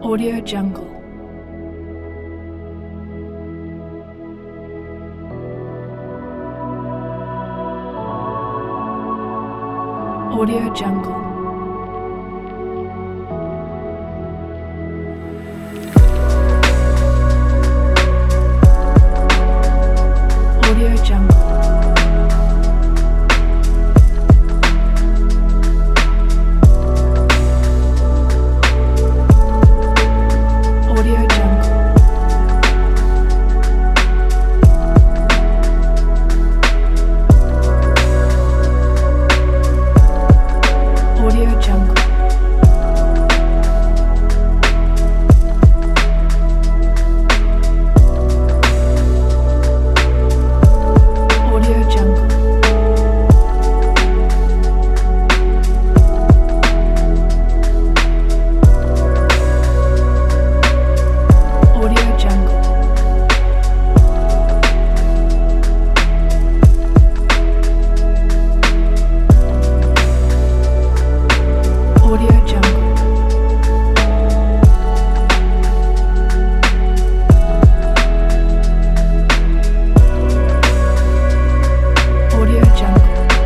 Audio Jungle. Audio Jungle. Audio Jungle. Audio Jungle. Audio Jungle. Audio Jungle. Audio Jungle. Audio Jungle. Audio Jungle.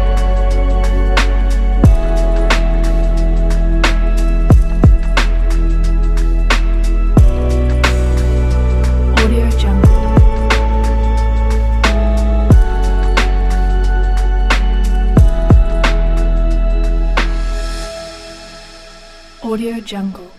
Audio Jungle. Audio Jungle.